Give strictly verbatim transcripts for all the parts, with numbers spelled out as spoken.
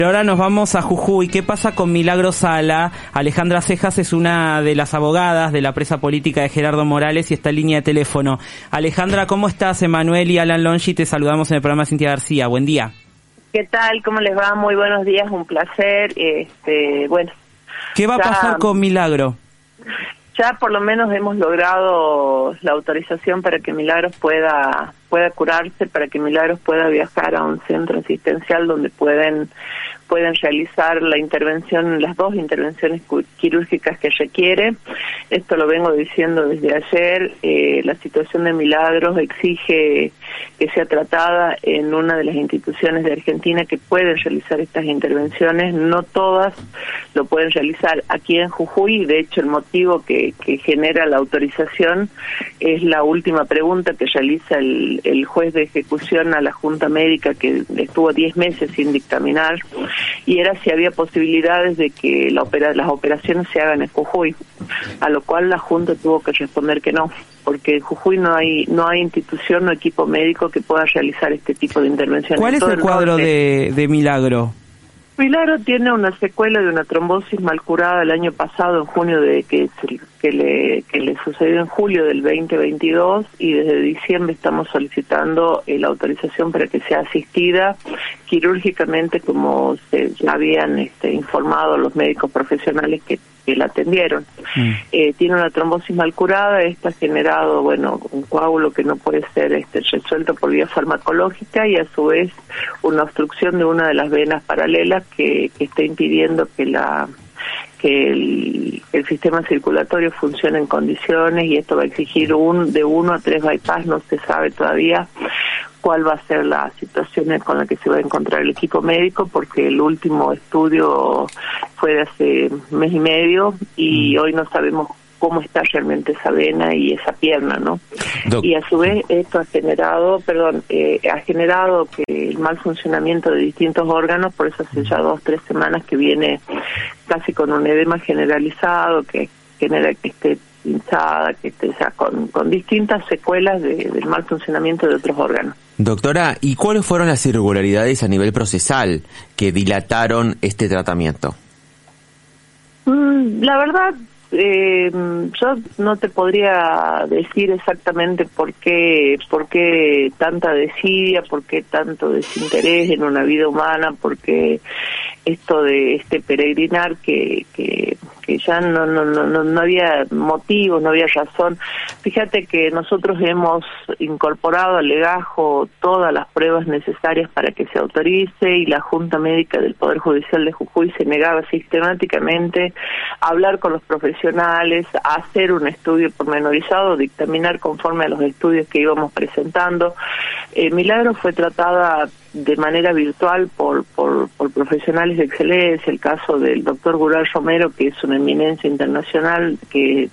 Ahora nos vamos a Jujuy. ¿Qué pasa con Milagro Sala? Alejandra Cejas es una de las abogadas de la presa política de Gerardo Morales y está en línea de teléfono. Alejandra, ¿cómo estás? Emanuel y Alan Longi te saludamos en el programa Cintia García. Buen día. ¿Qué tal? ¿Cómo les va? Muy buenos días, un placer. Este, bueno. ¿Qué va a ya, pasar con Milagro? Ya por lo menos hemos logrado la autorización para que Milagros pueda pueda curarse, para que Milagros pueda viajar a un centro asistencial donde pueden pueden realizar la intervención, las dos intervenciones quirúrgicas que requiere. Esto lo vengo diciendo desde ayer. Eh, la situación de Milagros exige que sea tratada en una de las instituciones de Argentina que pueden realizar estas intervenciones. No todas lo pueden realizar aquí en Jujuy. De hecho, el motivo que, que genera la autorización es la última pregunta que realiza el, el juez de ejecución a la Junta Médica, que estuvo diez meses sin dictaminar, y era si había posibilidades de que la opera, las operaciones se hagan en Jujuy, a lo cual la Junta tuvo que responder que no, porque en Jujuy no hay no hay institución o equipo médico que pueda realizar este tipo de intervenciones. ¿Cuál es el cuadro de, de Milagro? Milagro tiene una secuela de una trombosis mal curada el año pasado, en junio, de que, que, le, que le sucedió en julio del veinte veintidós, y desde diciembre estamos solicitando eh, la autorización para que sea asistida quirúrgicamente, como se ya habían este, informado los médicos profesionales que, que la atendieron. Mm. Eh, tiene una trombosis mal curada, esta ha generado, bueno, un coágulo que no puede ser este, resuelto por vía farmacológica, y a su vez una obstrucción de una de las venas paralelas que, que está impidiendo que la que el, el sistema circulatorio funcione en condiciones, y esto va a exigir un de uno a tres bypass. No se sabe todavía cuál va a ser la situación con la que se va a encontrar el equipo médico, porque el último estudio fue de hace mes y medio y hoy no sabemos cómo está realmente esa vena y esa pierna, ¿no? Doc. Y a su vez esto ha generado, perdón, eh, ha generado que el mal funcionamiento de distintos órganos. Por eso hace ya dos, tres semanas que viene casi con un edema generalizado, que genera que esté hinchada, que esté ya con, con distintas secuelas de, del mal funcionamiento de otros órganos. Doctora, ¿y cuáles fueron las irregularidades a nivel procesal que dilataron este tratamiento? Mm, la verdad, Eh, yo no te podría decir exactamente por qué, por qué tanta desidia, por qué tanto desinterés en una vida humana, por qué esto de este peregrinar que, que, que ya no, no, no, no había motivos, no había razón. Fíjate que nosotros hemos incorporado al legajo todas las pruebas necesarias para que se autorice, y la Junta Médica del Poder Judicial de Jujuy se negaba sistemáticamente a hablar con los profesionales, a hacer un estudio pormenorizado, dictaminar conforme a los estudios que íbamos presentando. Eh, Milagro fue tratada de manera virtual por, por, por profesionales de excelencia. El caso del doctor Gural Romero, que es una eminencia internacional, que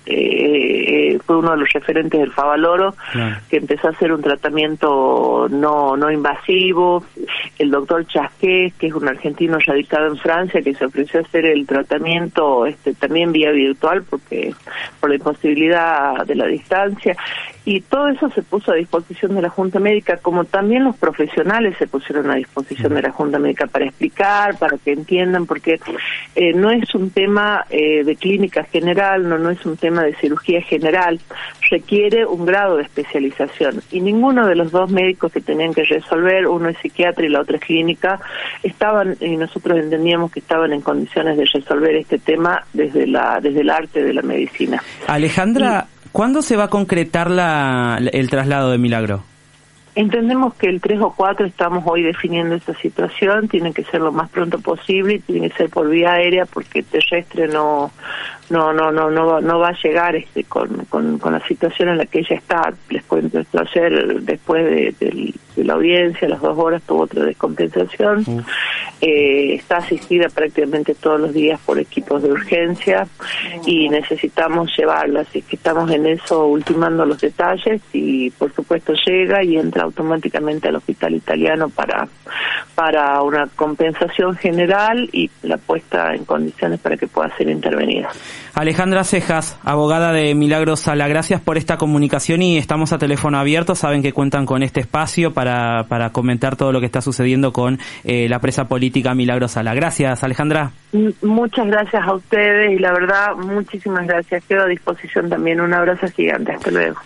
eh, fue uno de los referentes del Favaloro, claro, que empezó a hacer un tratamiento no no invasivo. El doctor Chasqués, que es un argentino radicado en Francia, que se ofreció a hacer el tratamiento este también vía virtual, porque por la imposibilidad de la distancia. Y todo eso se puso a disposición de la Junta Médica, como también los profesionales se pusieron a disposición de la Junta Médica para explicar, para que entiendan, porque eh, no es un tema eh, de clínica general, no, no es un tema de cirugía general, requiere un grado de especialización. Y ninguno de los dos médicos que tenían que resolver, uno es psiquiatra y la otra es clínica, estaban, y nosotros entendíamos que estaban en condiciones de resolver este tema desde la desde el arte de la medicina. Alejandra, y, ¿cuándo se va a concretar la, el traslado de Milagro? Entendemos que el tres o cuatro estamos hoy definiendo esta situación, tiene que ser lo más pronto posible, y tiene que ser por vía aérea, porque terrestre no no no no no va, no va a llegar este con, con con la situación en la que ella está. Les cuento esto: ayer, después de, de, de la audiencia, a las dos horas tuvo otra descompensación. Uh. Eh, está asistida prácticamente todos los días por equipos de urgencia y necesitamos llevarla, así que estamos en eso, ultimando los detalles, y por supuesto llega y entra automáticamente al hospital italiano para para una compensación general y la puesta en condiciones para que pueda ser intervenida. Alejandra Cejas, abogada de Milagros Sala, gracias por esta comunicación y estamos a teléfono abierto. Saben que cuentan con este espacio para, para comentar todo lo que está sucediendo con eh, la presa política Milagros Sala. Gracias, Alejandra. Muchas gracias a ustedes y la verdad, muchísimas gracias. Quedo a disposición también. Un abrazo gigante. Hasta luego.